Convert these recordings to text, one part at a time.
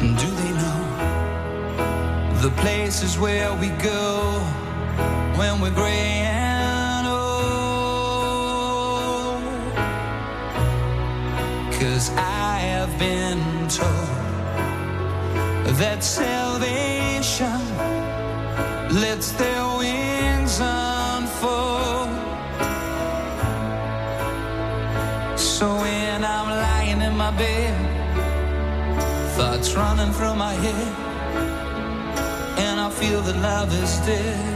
Do they know the places where we go when we're gray and old? 'Cause I have been told that salvation lets their wings unfold. So when I'm lying in my bed, thoughts running through my head, and I feel that love is dead,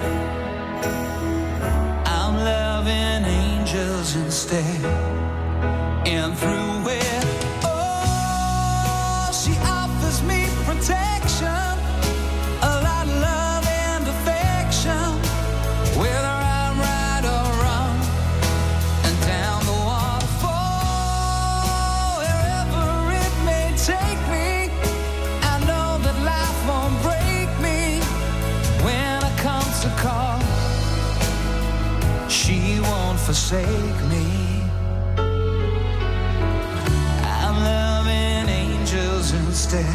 I'm loving angels instead. And through it, oh, she offers me protection, a lot of love and affection, whether I'm right or wrong, and down the waterfall, wherever it may take me, I know that life won't break me when it comes to call. She won't forsake me. I'm loving angels instead.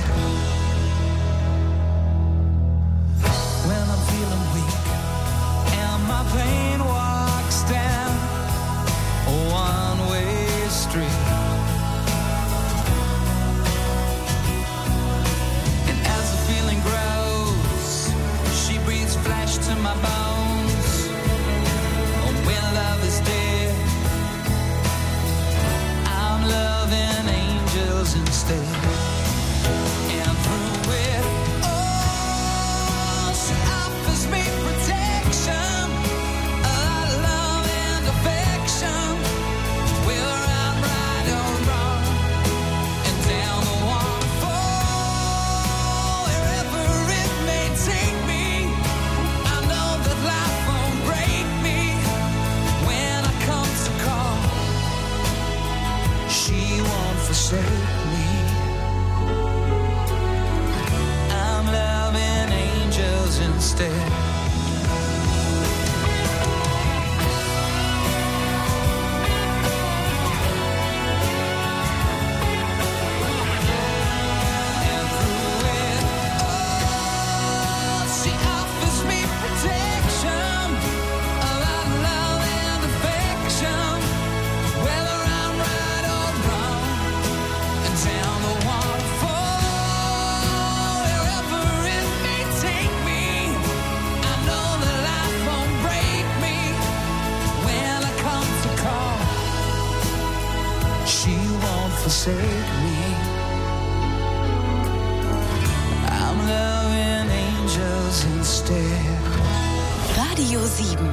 When I'm feeling weak and my pain walks down a one-way street, and as the feeling grows, she breathes flesh to my bones. Oh, when love is dead, I'm loving angels instead. And through it, oh, she offers me protection, a lot of love and affection, whether I'm right or wrong, and down the waterfall, wherever it may take me, I know that life won't break me when I come to call. She won't forsake me. I'm loving angels instead. And through it, oh, she offers me protection, a lot of love and affection, whether I'm right or wrong, and down the waterfall, wherever it may take me, I know that life won't break me when I come to call. She won't forsake me. I'm loving angels instead. Radio 7.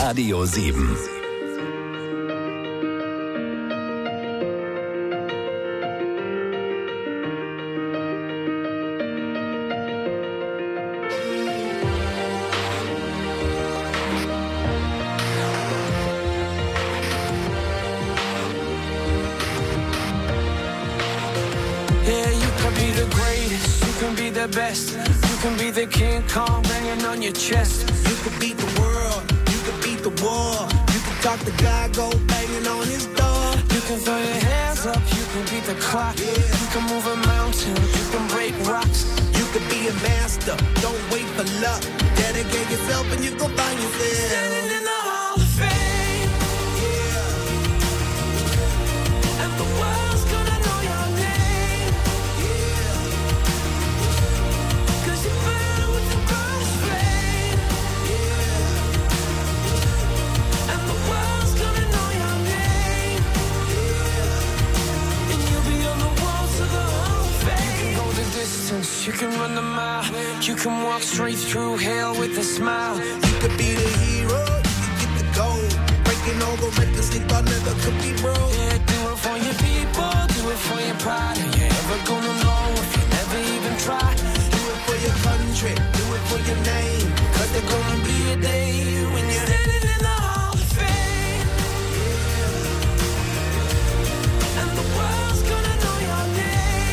Radio 7. Best. You can be the King Kong banging on your chest. You can beat the world, you can beat the war. You can talk the guy, go banging on his door. You can throw your hands up, you can beat the clock. You can move a mountain, you can break rocks. You can be a master, don't wait for luck. Dedicate yourself and you gon' find yourself standing in the Hall of Fame. Yeah. And the world's gonna know your name. You can run the mile, you can walk straight through hell with a smile. You could be the hero, you can get the gold. Breaking all the records they thought never could be broke. Yeah, do it for your people, do it for your pride. Are you ever gonna know if you never even try? Do it for your country, do it for your name. Cause there's gonna be a day when you're standing in the Hall of Fame. And the world's gonna know your name.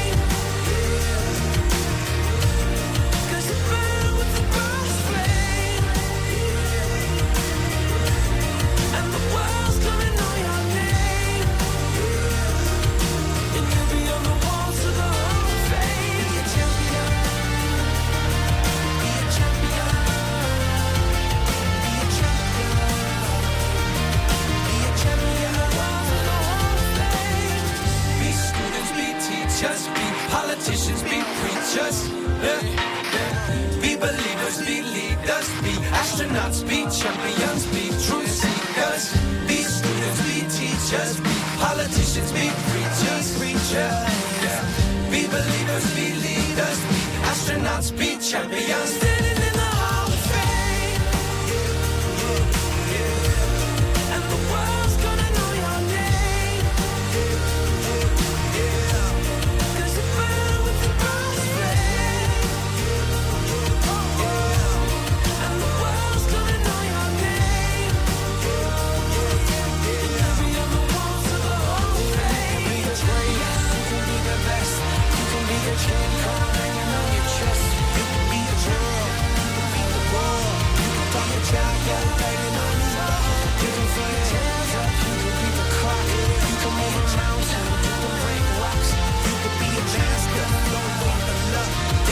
Politicians be preachers, be believers, be leaders, be astronauts, be champions, be truth seekers, be students, be teachers, be politicians, be preachers, be believers, be leaders, be astronauts, be champions.